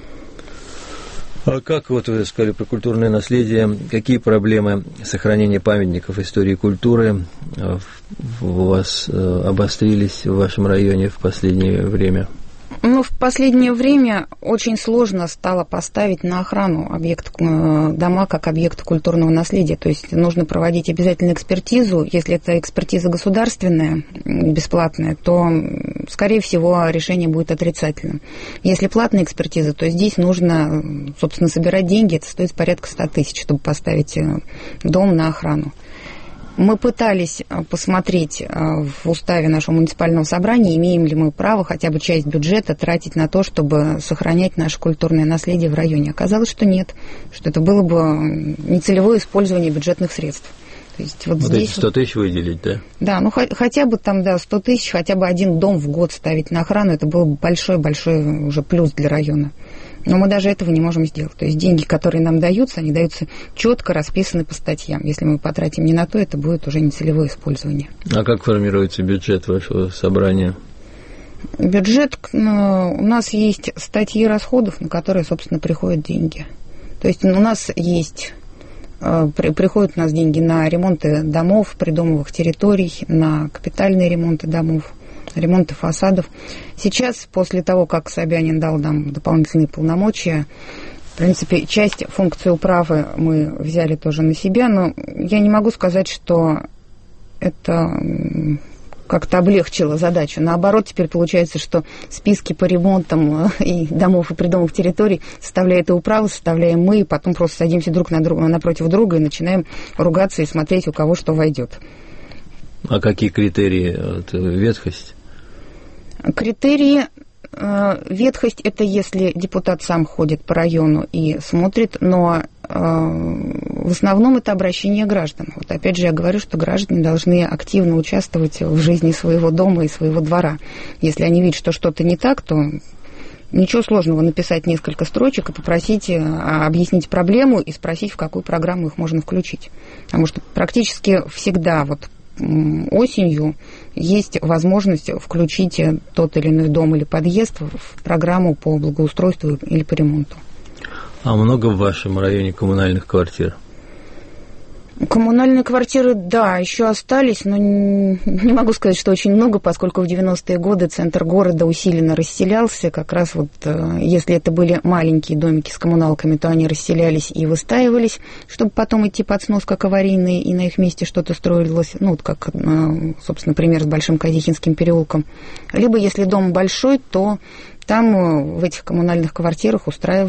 C: А как, вот вы сказали про культурное наследие, какие проблемы сохранения памятников истории и культуры у вас обострились в вашем районе в последнее время?
D: В последнее время очень сложно стало поставить на охрану дома как объект культурного наследия. То есть нужно проводить обязательно экспертизу. Если это экспертиза государственная, бесплатная, то, скорее всего, решение будет отрицательным. Если платная экспертиза, то здесь нужно, собственно, собирать деньги. Это стоит порядка 100 тысяч, чтобы поставить дом на охрану. Мы пытались посмотреть в уставе нашего муниципального собрания, имеем ли мы право хотя бы часть бюджета тратить на то, чтобы сохранять наше культурное наследие в районе. Оказалось, что нет, что это было бы нецелевое использование бюджетных средств. То есть вот здесь
C: эти 100 тысяч выделить, да?
D: Да, хотя бы там, 100 тысяч, хотя бы один дом в год ставить на охрану, это был большой-большой уже плюс для района. Но мы даже этого не можем сделать. То есть деньги, которые нам даются, они даются четко расписаны по статьям. Если мы потратим не на то, это будет уже нецелевое использование.
C: А как формируется бюджет вашего собрания?
D: Бюджет, у нас есть статьи расходов, на которые, собственно, приходят деньги. То есть у нас есть... Приходят у нас деньги на ремонты домов, придомовых территорий, на капитальные ремонты домов, ремонты фасадов. Сейчас, после того, как Собянин дал нам дополнительные полномочия, в принципе, часть функций управы мы взяли тоже на себя, но я не могу сказать, что это как-то облегчило задачу. Наоборот, теперь получается, что списки по ремонтам и домов, и придомовых территорий составляет и управа, составляем мы, и потом просто садимся друг напротив друга и начинаем ругаться и смотреть, у кого что войдет.
C: А какие критерии? Ветхость?
D: Критерии ветхость – это если депутат сам ходит по району и смотрит, но в основном это обращение граждан. Вот опять же я говорю, что граждане должны активно участвовать в жизни своего дома и своего двора. Если они видят, что что-то не так, то ничего сложного написать несколько строчек и попросить объяснить проблему и спросить, в какую программу их можно включить. Потому что практически всегда осенью есть возможность включить тот или иной дом или подъезд в программу по благоустройству или по ремонту.
C: А много в вашем районе коммунальных квартир?
D: Коммунальные квартиры, да, еще остались, но не могу сказать, что очень много, поскольку в 90-е годы центр города усиленно расселялся. Как раз если это были маленькие домики с коммуналками, то они расселялись и выстаивались, чтобы потом идти под снос как аварийные, и на их месте что-то строилось, как, собственно, пример с Большим Казихинским переулком. Либо, если дом большой, то там в этих коммунальных квартирах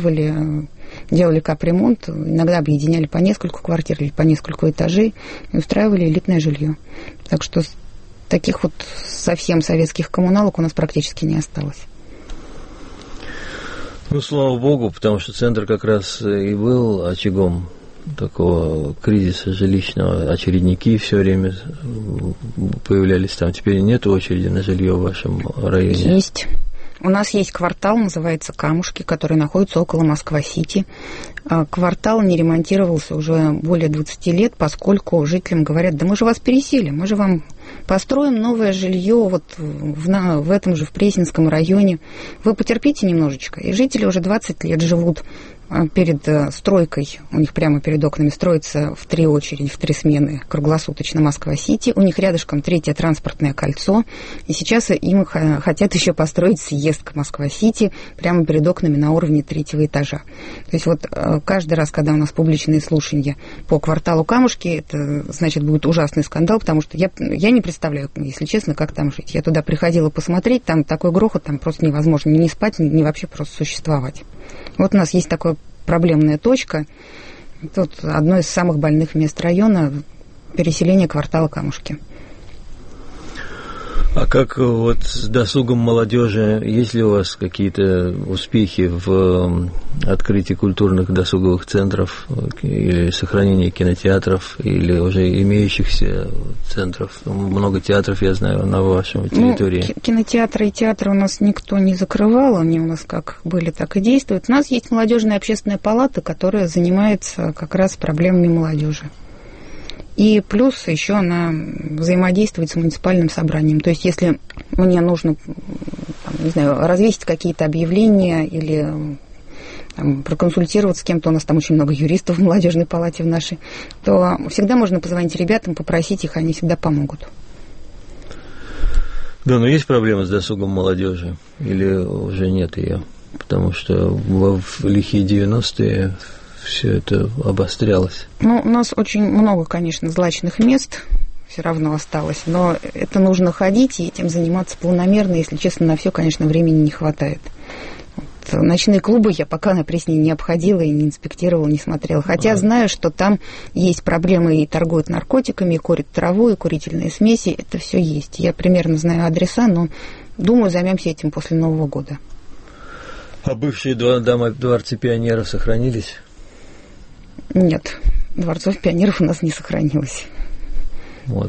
D: делали капремонт, иногда объединяли по нескольку квартир или по нескольку этажей и устраивали элитное жилье. Так что таких совсем советских коммуналок у нас практически не осталось.
C: Слава богу, потому что центр как раз и был очагом такого кризиса жилищного. Очередники все время появлялись там. Теперь нет очереди на жилье в вашем районе?
D: Есть. У нас есть квартал, называется «Камушки», который находится около Москва-Сити. Квартал не ремонтировался уже более 20 лет, поскольку жителям говорят: да мы же вас переселим, мы же вам построим новое жилье в этом же, в Пресненском районе. Вы потерпите немножечко. И жители уже 20 лет живут перед стройкой, у них прямо перед окнами строится в 3 очереди, в 3 смены круглосуточно Москва-Сити. У них рядышком 3-е транспортное кольцо. И сейчас им хотят еще построить съезд к Москва-Сити прямо перед окнами на уровне 3-го этажа. То есть вот каждый раз, когда у нас публичные слушания по кварталу Камушки, это значит будет ужасный скандал, потому что я не представляю, если честно, как там жить. Я туда приходила посмотреть, там такой грохот, там просто невозможно ни спать, ни вообще просто существовать. Вот у нас есть такая проблемная точка. Тут одно из самых больных мест района – переселение квартала Камушки.
C: А как вот с досугом молодежи, есть ли у вас какие-то успехи в открытии культурных досуговых центров или сохранении кинотеатров или уже имеющихся центров? Много театров, я знаю, на вашей территории.
D: Кинотеатры и театры у нас никто не закрывал, они у нас как были, так и действуют. У нас есть молодежная общественная палата, которая занимается как раз проблемами молодежи. И плюс еще она взаимодействует с муниципальным собранием. То есть, если мне нужно, не знаю, развесить какие-то объявления или проконсультироваться с кем-то, у нас там очень много юристов в молодежной палате в нашей, то всегда можно позвонить ребятам, попросить их, они всегда помогут.
C: Да, но есть проблема с досугом молодежи или уже нет ее? Потому что в лихие 90-е все это обострялось.
D: Ну, у нас очень много, конечно, злачных мест все равно осталось, но это нужно ходить и этим заниматься планомерно. Если честно, на все, конечно, времени не хватает. Вот, ночные клубы я пока на Пресне не обходила и не инспектировала, не смотрела. Хотя знаю, что там есть проблемы и торгуют наркотиками, и курят траву, и курительные смеси. Это все есть. Я примерно знаю адреса, но думаю, займемся этим после Нового года.
C: А бывшие дворцы пионеров сохранились?
D: Нет, дворцов пионеров у нас не сохранилось.
C: Вот.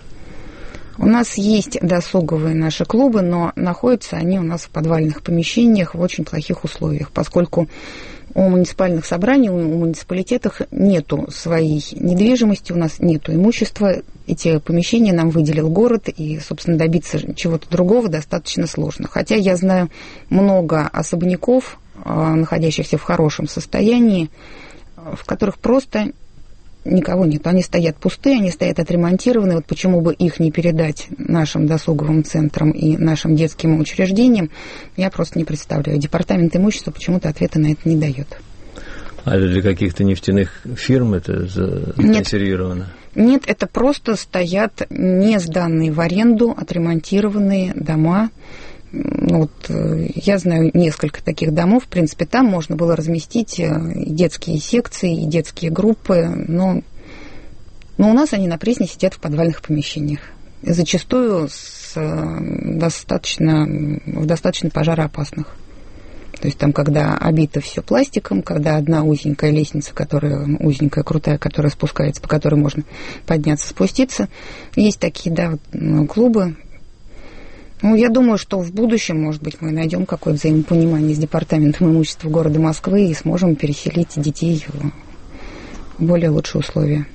D: У нас есть досуговые наши клубы, но находятся они у нас в подвальных помещениях в очень плохих условиях, поскольку у муниципальных собраний, у муниципалитетов нету своей недвижимости, у нас нету имущества. Эти помещения нам выделил город, и, собственно, добиться чего-то другого достаточно сложно. Хотя я знаю много особняков, находящихся в хорошем состоянии, в которых просто никого нет. Они стоят пустые, они стоят отремонтированные. Вот почему бы их не передать нашим досуговым центрам и нашим детским учреждениям, я просто не представляю. Департамент имущества почему-то ответа на это не дает.
C: А для каких-то нефтяных фирм это законсервировано?
D: Нет, это просто стоят не сданные в аренду, отремонтированные дома. Вот, я знаю несколько таких домов. В принципе, там можно было разместить и детские секции, и детские группы, но у нас они на Пресне сидят в подвальных помещениях. И зачастую в достаточно пожароопасных. То есть там, когда обито все пластиком, когда одна узенькая лестница, узенькая, крутая, которая спускается, по которой можно подняться, спуститься. Есть такие, клубы. Ну, я думаю, что в будущем, может быть, мы найдем какое-то взаимопонимание с Департаментом имущества города Москвы и сможем переселить детей в более лучшие условия.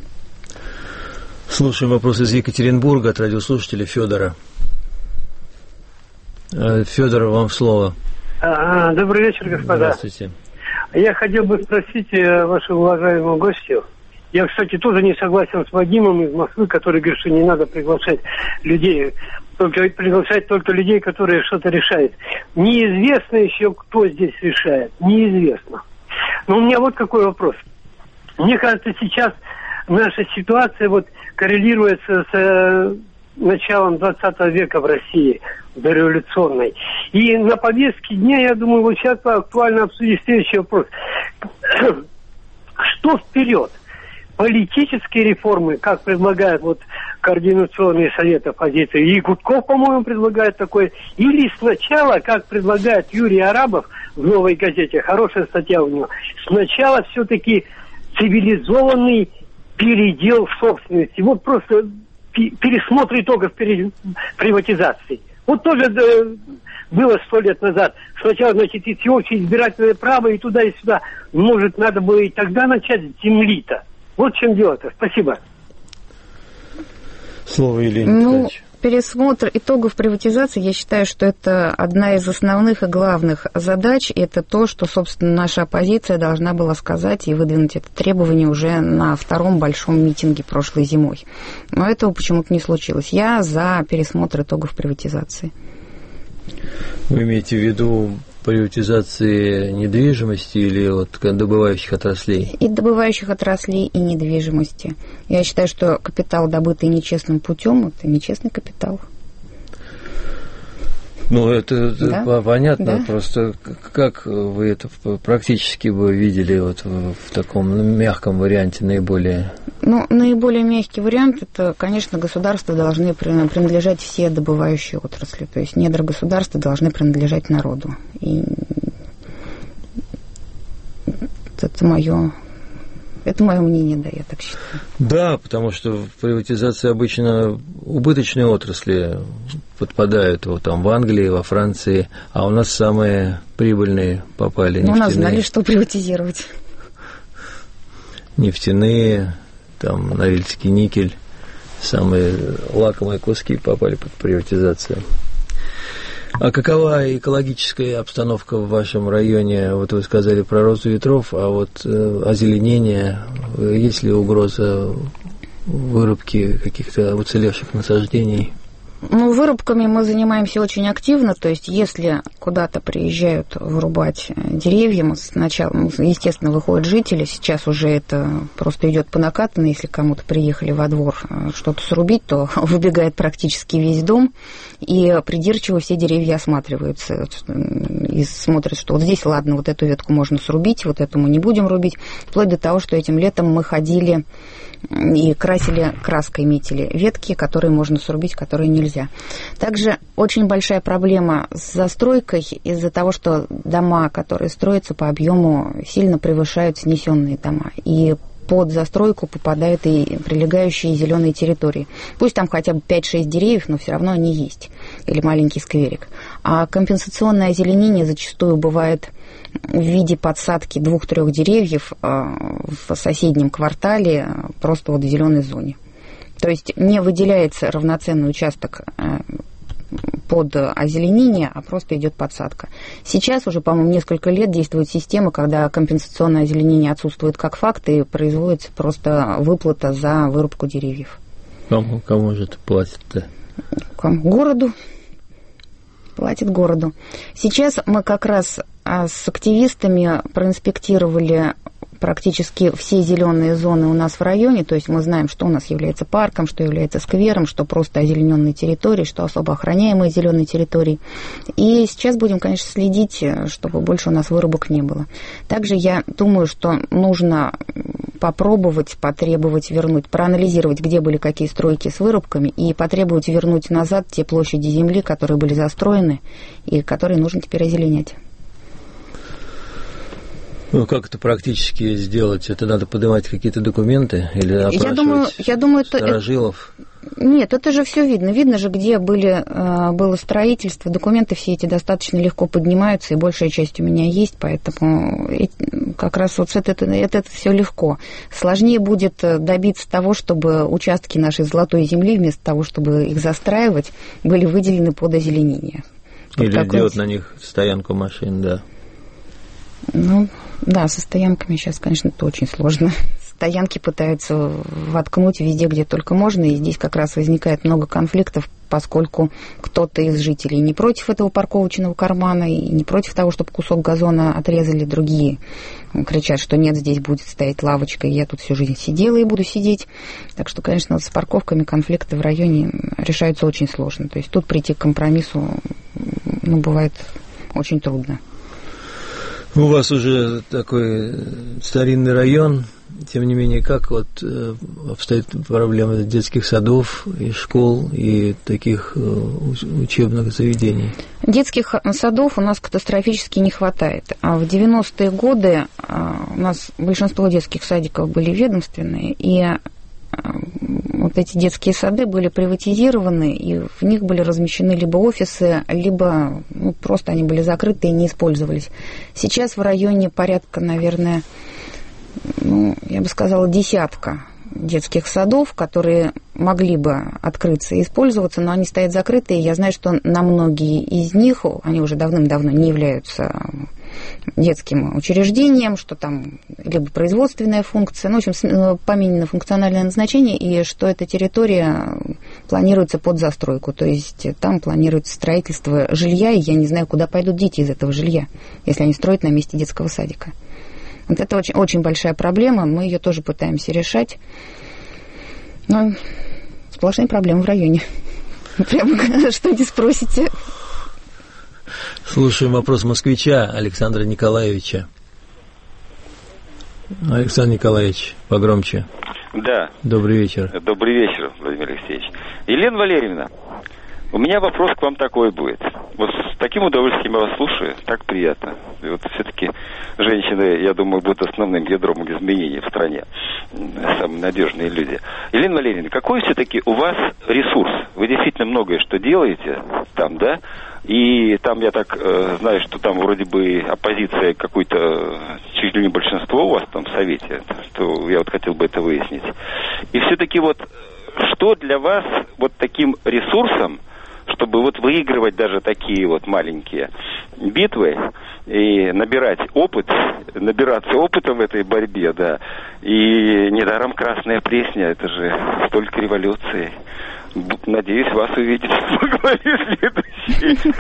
C: Слушаем вопрос из Екатеринбурга от радиослушателя Федора. Федор, вам слово.
L: Добрый вечер, господа.
C: Здравствуйте.
L: Я хотел бы спросить вашего уважаемого гостя. Я, кстати, тоже не согласен с Вадимом из Москвы, который говорит, что не надо приглашать людей, приглашать только людей, которые что-то решают. Неизвестно еще, кто здесь решает. Неизвестно. Но у меня вот какой вопрос. Мне кажется, сейчас наша ситуация коррелируется с началом 20 века в России, дореволюционной. И на повестке дня, я думаю, сейчас актуально обсудить следующий вопрос. Что вперед? Политические реформы, как предлагает Координационный совет оппозиции, и Гудков, по-моему, предлагает такое, или сначала, как предлагает Юрий Арабов в «Новой газете», хорошая статья у него, сначала все-таки цивилизованный передел в собственности, просто пересмотр итогов приватизации. Вот тоже было 100 лет назад. Сначала, и всеобщее избирательное право, и туда, и сюда. Может, надо было и тогда начать с земли-то. Вот в чем дело-то. Спасибо.
C: Слово Елене Николаевичу.
D: пересмотр итогов приватизации, я считаю, что это одна из основных и главных задач. Это то, что, собственно, наша оппозиция должна была сказать и выдвинуть это требование уже на втором большом митинге прошлой зимой. Но этого почему-то не случилось. Я за пересмотр итогов приватизации.
C: Вы имеете в виду приватизации недвижимости или вот добывающих отраслей? И добывающих отраслей, и недвижимости. Я считаю, что капитал, добытый нечестным путем, это нечестный капитал. Ну, это да? Понятно, да. Просто как вы это практически бы видели вот в таком мягком варианте наиболее? Ну, наиболее мягкий вариант, это, конечно, государству должны принадлежать все добывающие отрасли, то есть недра государства должны принадлежать народу. И это мое мнение, да, я так считаю. Да, потому что в приватизации обычно убыточные отрасли подпадают вот там в Англии, во Франции, а у нас самые прибыльные попали нефтяные. У нас знали, что приватизировать. Нефтяные, там Норильский никель, самые лакомые куски попали под приватизацию. А какова экологическая обстановка в вашем районе? Вот вы сказали про розу ветров, а вот озеленение, есть ли угроза вырубки каких-то уцелевших насаждений? Ну, вырубками мы занимаемся очень активно, то есть если куда-то приезжают вырубать деревья, сначала, естественно, выходят жители, сейчас уже это просто идет по накатанной, если кому-то приехали во двор что-то срубить, то выбегает практически весь дом, и придирчиво все деревья осматриваются и смотрят, что вот здесь, ладно, вот эту ветку можно срубить, вот эту мы не будем рубить, вплоть до того, что этим летом мы ходили и красили краской, метили ветки, которые можно срубить, которые нельзя. Также очень большая проблема с застройкой из-за того, что дома, которые строятся по объему, сильно превышают снесенные дома. И под застройку попадают и прилегающие зеленые территории. Пусть там хотя бы 5-6 деревьев, но все равно они есть. Или маленький скверик. А компенсационное озеленение зачастую бывает в виде подсадки 2-3 деревьев в соседнем квартале, просто вот в зеленой зоне. То есть не выделяется равноценный участок под озеленение, а просто идет подсадка. Сейчас уже, по-моему, несколько лет действует система, когда компенсационное озеленение отсутствует как факт, и производится просто выплата за вырубку деревьев. Кому же это платят-то? Городу. Платит городу. Сейчас мы как раз с активистами проинспектировали практически все зеленые зоны у нас в районе, то есть мы знаем, что у нас является парком, что является сквером, что просто озелененные территории, что особо охраняемые зеленые территории. И сейчас будем, конечно, следить, чтобы больше у нас вырубок не было. Также я думаю, что нужно попробовать, потребовать вернуть, проанализировать, где были какие стройки с вырубками, и потребовать вернуть назад те площади земли, которые были застроены и которые нужно теперь озеленять. Ну, как это практически сделать? Это надо поднимать какие-то документы или опрашивать я думаю, старожилов? Нет, это же все видно. Видно же, где было строительство. Документы все эти достаточно легко поднимаются, и большая часть у меня есть, поэтому как раз вот это все легко. Сложнее будет добиться того, чтобы участки нашей золотой земли, вместо того, чтобы их застраивать, были выделены под озеленение. Или делать на них стоянку машин, да. Ну, да, со стоянками сейчас, конечно, это очень сложно. Стоянки пытаются воткнуть везде, где только можно, и здесь как раз возникает много конфликтов, поскольку кто-то из жителей не против этого парковочного кармана и не против того, чтобы кусок газона отрезали, другие кричат, что нет, здесь будет стоять лавочка, и я тут всю жизнь сидела и буду сидеть. Так что, конечно, с парковками конфликты в районе решаются очень сложно. То есть тут прийти к компромиссу, бывает очень трудно. У вас уже такой старинный район, тем не менее, как вот обстоит проблема детских садов и школ и таких учебных заведений? Детских садов у нас катастрофически не хватает. А в 90-е годы у нас большинство детских садиков были ведомственные, и вот эти детские сады были приватизированы, и в них были размещены либо офисы, либо просто они были закрыты и не использовались. Сейчас в районе порядка, наверное, я бы сказала, 10
D: детских садов, которые могли бы открыться и использоваться, но они стоят закрытые. Я знаю, что на многие из них, они уже давным-давно не являются детским учреждением, что там либо производственная функция, ну, в общем, поменено функциональное назначение, и что эта территория планируется под застройку, то есть там планируется строительство жилья, и я не знаю, куда пойдут дети из этого жилья, если они строят на месте детского садика. Вот это очень, очень большая проблема, мы ее тоже пытаемся решать, но сплошные проблемы в районе. Прямо что не спросите.
C: Слушаем вопрос москвича Александра Николаевича. Александр Николаевич, погромче.
P: Да.
C: Добрый вечер.
P: Добрый вечер, Владимир Алексеевич. Елена Валерьевна, у меня вопрос к вам такой будет. Вот с таким удовольствием я вас слушаю, так приятно. И вот все-таки женщины, я думаю, будут основным ядром изменений в стране. Самые надежные люди. Елена Валерьевна, какой все-таки у вас ресурс? Вы действительно многое что делаете там, да? И там, я так знаю, что там вроде бы оппозиция какой-то, чуть ли не большинство у вас там в Совете, что я вот хотел бы это выяснить. И все-таки вот что для вас вот таким ресурсом, чтобы вот выигрывать даже такие вот маленькие битвы и набираться опытом в этой борьбе, да. И недаром Красная Пресня, это же столько революций. Надеюсь, вас увидеть в главе следующей.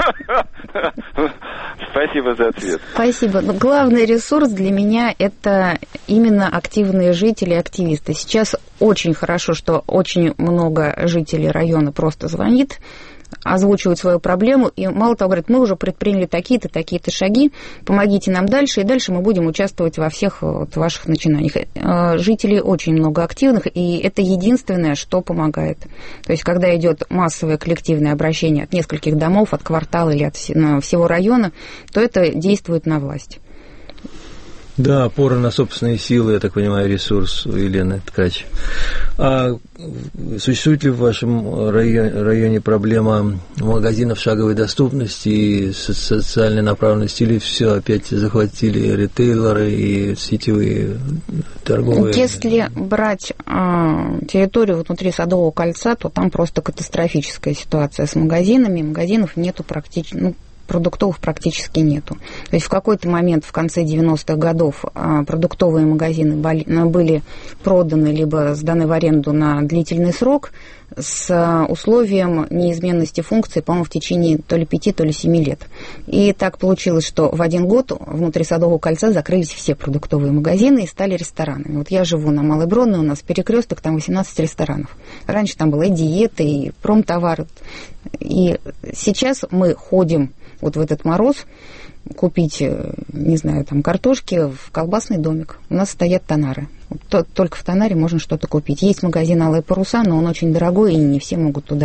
P: Спасибо за ответ.
D: Спасибо. Но главный ресурс для меня – это именно активные жители, активисты. Сейчас очень хорошо, что очень много жителей района просто звонит, озвучивают свою проблему, и мало того, говорят, мы уже предприняли такие-то, такие-то шаги, помогите нам дальше, и дальше мы будем участвовать во всех вот ваших начинаниях. Жителей очень много активных, и это единственное, что помогает. То есть, когда идет массовое коллективное обращение от нескольких домов, от квартала или от всего района, то это действует на власть.
C: Да, опора на собственные силы, я так понимаю, ресурс у Елены Ткач. А существует ли в вашем районе проблема магазинов шаговой доступности и социальной направленности, или все опять захватили ритейлеры и сетевые торговые?
D: Если брать территорию внутри Садового кольца, то там просто катастрофическая ситуация с магазинами. Магазинов нету практически, продуктовых практически нету. То есть в какой-то момент в конце 90-х годов продуктовые магазины были проданы либо сданы в аренду на длительный срок с условием неизменности функции, по-моему, в течение то ли 5, то ли 7 лет. И так получилось, что в один год внутри Садового кольца закрылись все продуктовые магазины и стали ресторанами. Вот я живу на Малой Бронной, у нас перекресток, там 18 ресторанов. Раньше там была и диета, и промтовар. И сейчас мы ходим вот в этот мороз купить, не знаю, там картошки в колбасный домик. У нас стоят тонары. Только в тонаре можно что-то купить. Есть магазин «Алые паруса», но он очень дорогой, и не все могут туда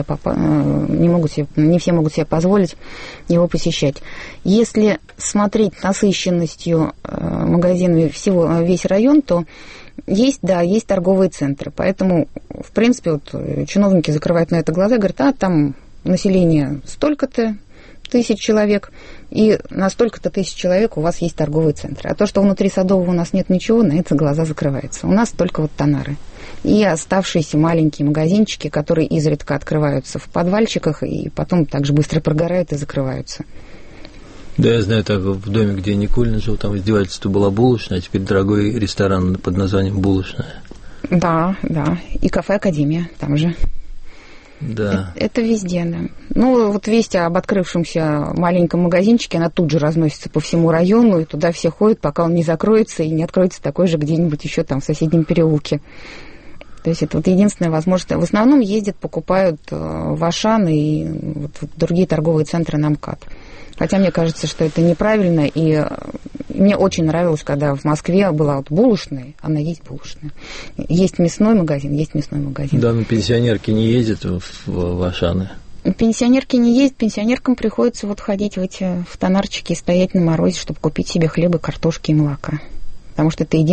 D: не все могут себе позволить его посещать. Если смотреть насыщенностью магазинами весь район, то есть торговые центры. Поэтому, в принципе, вот чиновники закрывают на это глаза, говорят, там население столько-то тысяч человек, и на столько-то тысяч человек у вас есть торговые центры. А то, что внутри Садового у нас нет ничего, на это глаза закрываются. У нас только вот тонары. И оставшиеся маленькие магазинчики, которые изредка открываются в подвальчиках, и потом также быстро прогорают и закрываются.
C: Да, я знаю, так в доме, где Никулин жил, там издевательство была булочная, а теперь дорогой ресторан под названием «Булочная». Да. И кафе «Академия» там же. Да. Это везде, да. Ну, вот весть об открывшемся маленьком магазинчике, она тут же разносится по всему району, и туда все ходят, пока он не закроется и не откроется такой же где-нибудь еще там в соседнем переулке. То есть это вот единственная возможность. В основном ездят, покупают в Ашан и вот другие торговые центры на МКАД. Хотя мне кажется, что это неправильно, и мне очень нравилось, когда в Москве была вот булочная, она есть булочная. Есть мясной магазин, есть мясной магазин. Да, но пенсионерки не ездят в Ашаны. Пенсионерки не ездят, пенсионеркам приходится вот ходить в тонарчики и стоять на морозе, чтобы купить себе хлеба, картошки и молока. Потому что это единственное доступное по деньгам торговые точки.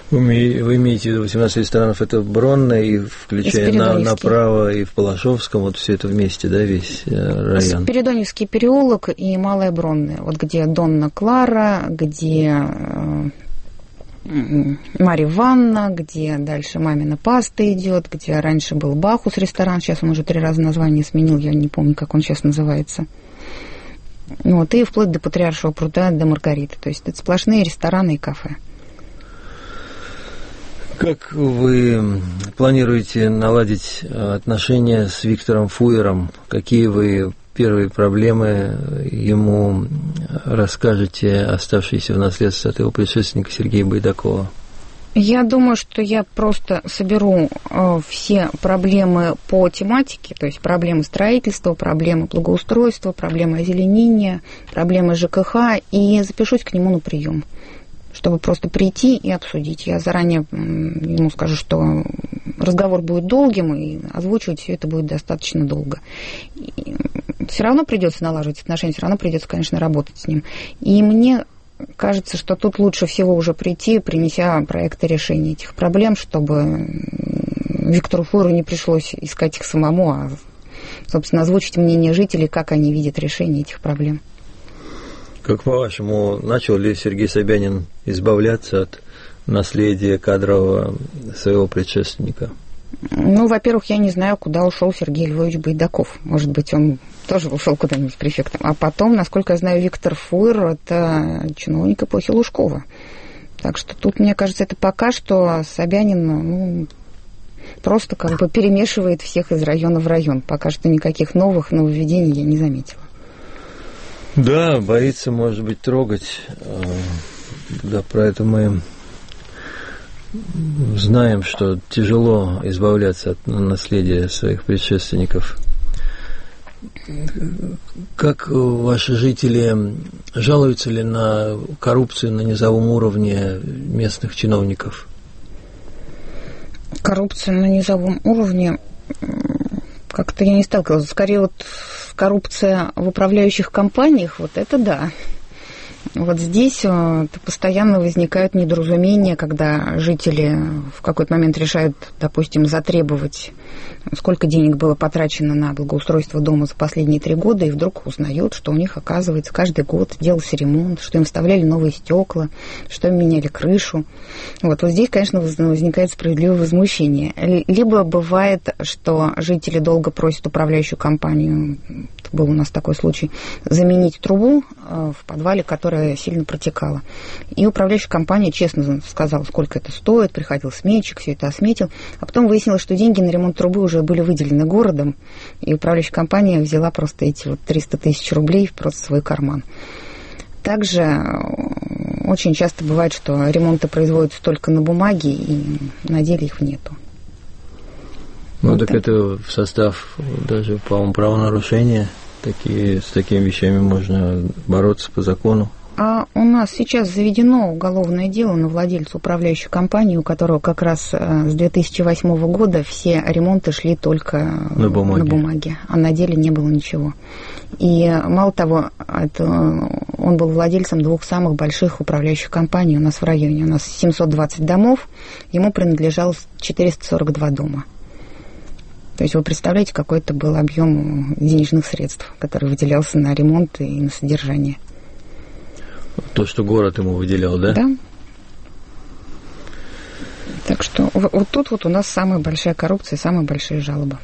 C: Вы имеете в виду 18 ресторанов, это Бронное, и включая направо, и в Балашовском, вот все это вместе, да, весь район?
D: Спиридоневский переулок и Малое Бронное, вот где Донна Клара, где Марья Ивановна, где дальше Мамина паста идет, где раньше был Бахус ресторан, сейчас он уже 3 раза название сменил, я не помню, как он сейчас называется. Вот, и вплоть до Патриаршего пруда, до Маргариты, то есть это сплошные рестораны и кафе.
C: Как вы планируете наладить отношения с Виктором Фуером? Какие вы первые проблемы ему расскажете, оставшиеся в наследство от его предшественника Сергея Байдакова?
D: Я думаю, что я просто соберу все проблемы по тематике, то есть проблемы строительства, проблемы благоустройства, проблемы озеленения, проблемы ЖКХ, и запишусь к нему на прием, чтобы просто прийти и обсудить. Я заранее ему скажу, что разговор будет долгим, и озвучивать все это будет достаточно долго. Все равно придется налаживать отношения, все равно придется, конечно, работать с ним. И мне кажется, что тут лучше всего уже прийти, принеся проекты решения этих проблем, чтобы Виктору Фуэру не пришлось искать их самому, а, собственно, озвучить мнение жителей, как они видят решение этих проблем.
C: Как по-вашему, начал ли Сергей Собянин избавляться от наследия кадрового своего предшественника?
D: Ну, во-первых, я не знаю, куда ушел Сергей Львович Байдаков. Может быть, он тоже ушел куда-нибудь префектом. А потом, насколько я знаю, Виктор Фуэр – это чиновник эпохи Лужкова. Так что тут, мне кажется, это пока что Собянин, просто как бы перемешивает всех из района в район. Пока что никаких новых нововведений я не заметила.
C: Да, боится, может быть, трогать. Да, про это мы знаем, что тяжело избавляться от наследия своих предшественников. Как ваши жители жалуются ли на коррупцию на низовом уровне местных чиновников?
D: Коррупция на низовом уровне как-то я не сталкивалась. Скорее вот коррупция в управляющих компаниях, вот это да. Вот здесь постоянно возникают недоразумения, когда жители в какой-то момент решают, допустим, затребовать, сколько денег было потрачено на благоустройство дома за последние 3 года, и вдруг узнают, что у них, оказывается, каждый год делался ремонт, что им вставляли новые стекла, что им меняли крышу. Вот здесь, конечно, возникает справедливое возмущение. Либо бывает, что жители долго просят управляющую компанию, был у нас такой случай, заменить трубу в подвале, которая сильно протекала. И управляющая компания честно сказала, сколько это стоит, приходил сметчик, все это осметил. А потом выяснилось, что деньги на ремонт трубы уже были выделены городом, и управляющая компания взяла просто эти 300 тысяч рублей просто в свой карман. Также очень часто бывает, что ремонты производятся только на бумаге, и на деле их нету.
C: Так это в состав даже, по-моему, правонарушения. С такими вещами можно бороться по закону.
D: А у нас сейчас заведено уголовное дело на владельца управляющей компании, у которого как раз с 2008 года все ремонты шли только на бумаге, а на деле не было ничего. И мало того, он был владельцем 2 самых больших управляющих компаний у нас в районе. У нас 720 домов, ему принадлежало 442 дома. То есть вы представляете, какой это был объем денежных средств, который выделялся на ремонт и на содержание.
C: То, что город ему выделял, да?
D: Да. Так что вот тут у нас самая большая коррупция, самые большие жалобы.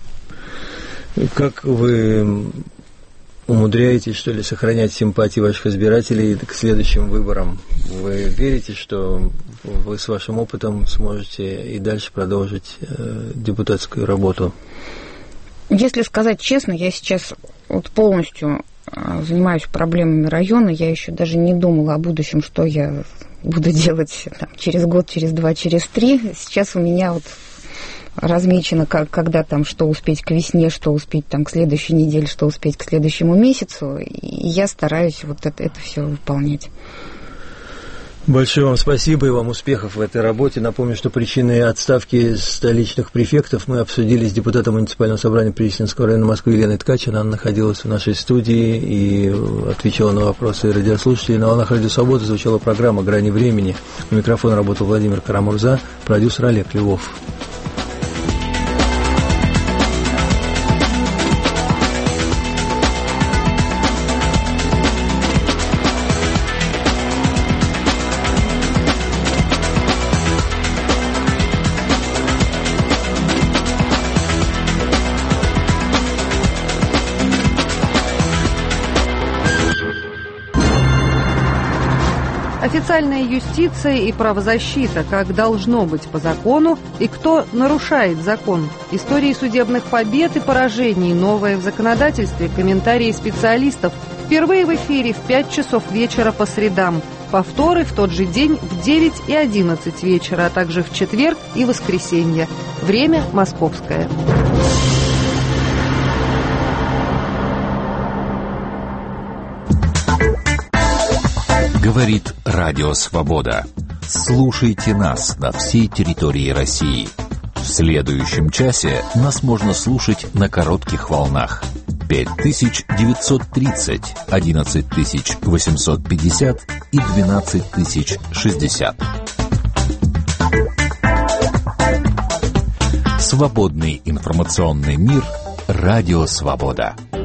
C: Как вы умудряетесь, что ли, сохранять симпатии ваших избирателей к следующим выборам? Вы верите, что вы с вашим опытом сможете и дальше продолжить депутатскую работу?
D: Если сказать честно, я сейчас полностью занимаюсь проблемами района. Я еще даже не думала о будущем, что я буду делать через год, через 2, через 3. Сейчас у меня размечено, когда что успеть к весне, что успеть к следующей неделе, что успеть к следующему месяцу. И я стараюсь это все выполнять.
C: Большое вам спасибо и вам успехов в этой работе. Напомню, что причины отставки столичных префектов мы обсудили с депутатом муниципального собрания Причистинского района Москвы Еленой Ткач. Она находилась в нашей студии и отвечала на вопросы радиослушателей. На волнах Радио Свобода звучала программа «Грани времени». У микрофона работал Владимир Карамурза, продюсер Олег Львов.
Q: Официальная юстиция и правозащита, как должно быть по закону, и кто нарушает закон. Истории судебных побед и поражений, новое в законодательстве, комментарии специалистов. Впервые в эфире в 5 часов вечера по средам. Повторы в тот же день в 9 и 11 вечера, а также в четверг и воскресенье. Время московское.
R: Говорит Радио Свобода. Слушайте нас на всей территории России. В следующем часе нас можно слушать на коротких волнах. 5930, 11850 и 12060. Свободный информационный мир. Радио Свобода.